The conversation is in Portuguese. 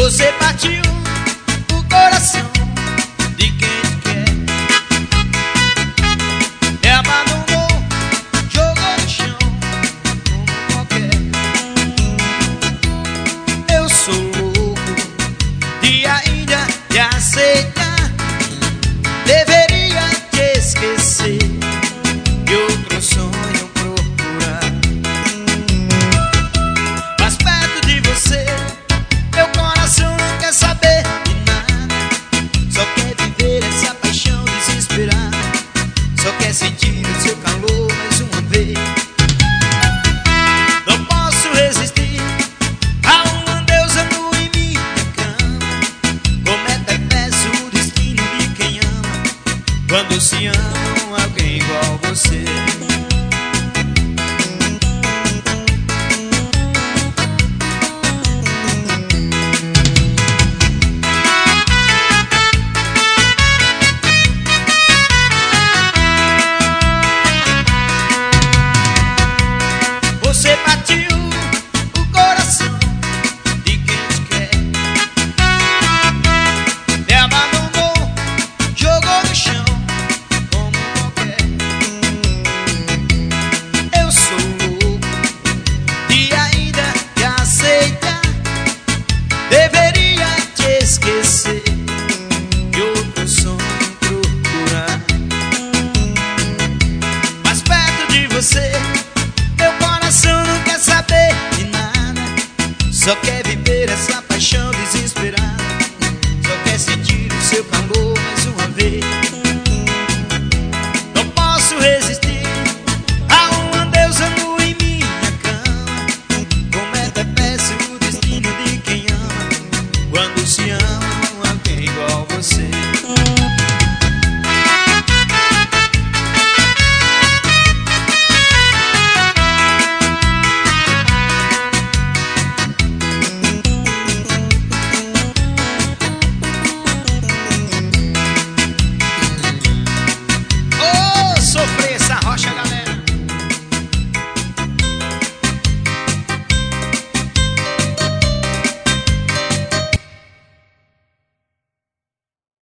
Você partiu o coração de quem te quer, me abandonou, jogou no chão como qualquer. Eu sou louco de ainda te aceitar, deveria te esquecer e outro sonho procurar. Mas perto de você meu coração não quer saber de nada, só quer viver essa paixão desesperada, só quer sentir o seu calor mais uma vez. Não posso resistir a uma deusa nua em minha cama, como é perverso o destino de quem ama, quando se ama alguém igual você. Você partiu o coração de quem te quer, me abandonou, jogou no chão como qualquer. Eu sou louco de ainda te aceitar, deveria te esquecer e outro sonho procurar. Mas perto de você meu coração não quer saber de nada, só quer viver essa